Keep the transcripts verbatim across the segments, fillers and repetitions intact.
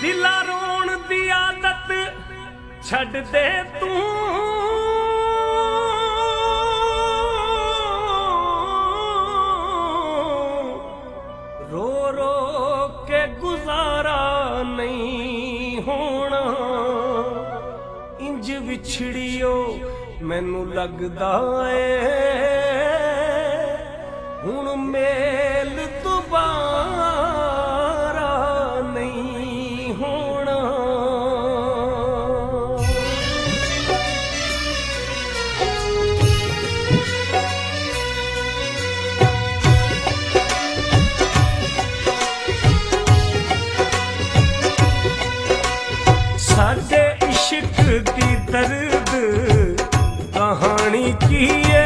दिला रोण दी आदत छड़ दे तू, रो रो के गुजारा नहीं होना। इंज विछड़ियो मैनू लगदा है हुण मेल दोबारा नहीं होना। साडे इश्क दी दर्द कहानी की है,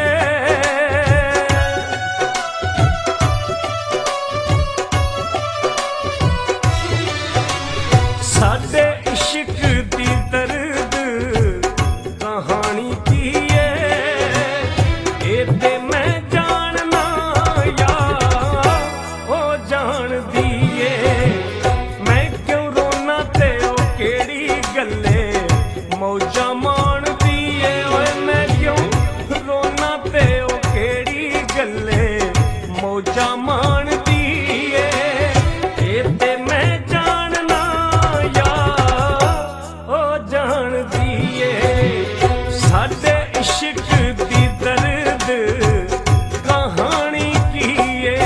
साडे इश्क दी दर्द कहानी की है। ए ते मैं जानना या ओ जान दिए, मैं क्यों रोना ते ओ केड़ी गल्ले मौजा मान दिए। ओए मैं क्यों रोना ते ओ केड़ी गल्ले मौजा मान दिए। ए ते मैं जानना या ओ जान दिए, साडे इश्क दी दर्द कहानी की है।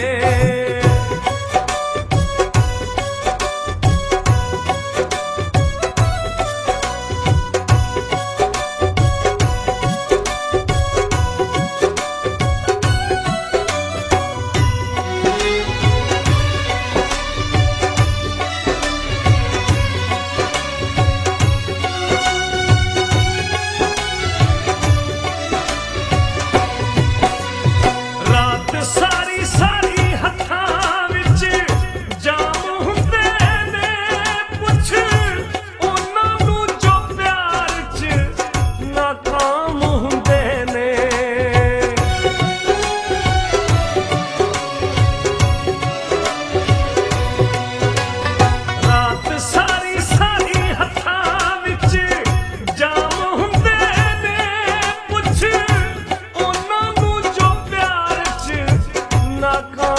सारी सारी हत्थां विच जाम हुंदे ने, पुछ उन्हां नूं जो प्यार च नाकाम हुंदे ने। रात सारी सारी हत्थां विच जाम हुंदे ने, पुछ उन्हां नूं जो प्यार च नाकाम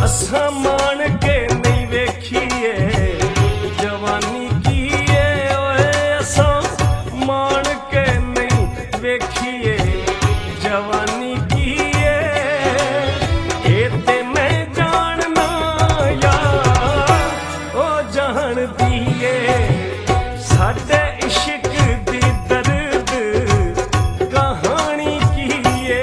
असा मान के नहीं वेखिए जवानी की है ओए असा मान के नहीं वेखिए जवानी की है ए ते मैं जानना यार ओ जान दिए साडे इश्क दी दर्द कहानी की है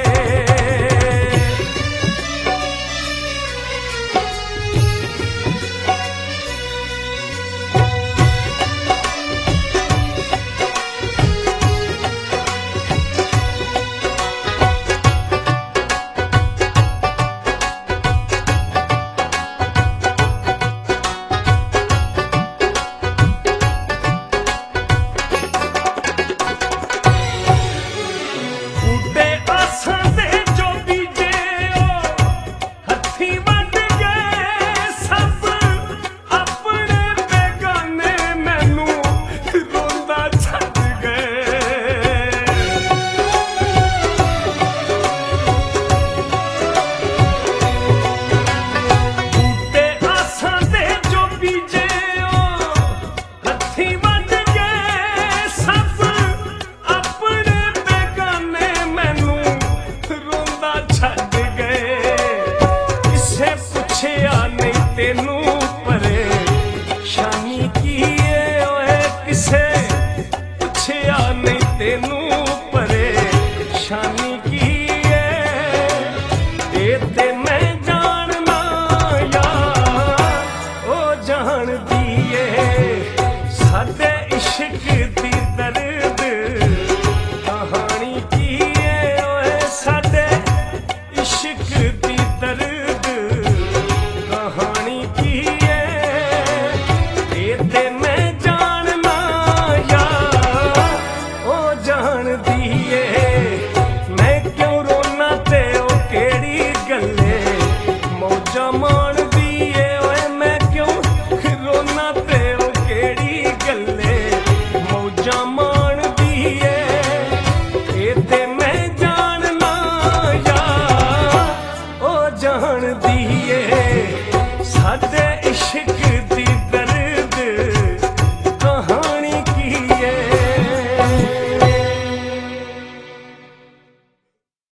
तेनू परेशानी की है ओए किसे पुछया नहीं तेनू परेशानी की है ए ते मैं जानना यार ओ जान दिए साडे इश्क दी दर्द कहानी की है ओए साडे इश्क दी दर्द कहानी की है ए ते मैं जानना यार ओ जान दिए मैं क्यों रोना ते ओ केड़ी गल्ले मौजा मान दिए ओए मैं क्यों रोना ते ओ केड़ी गल्ले मौजा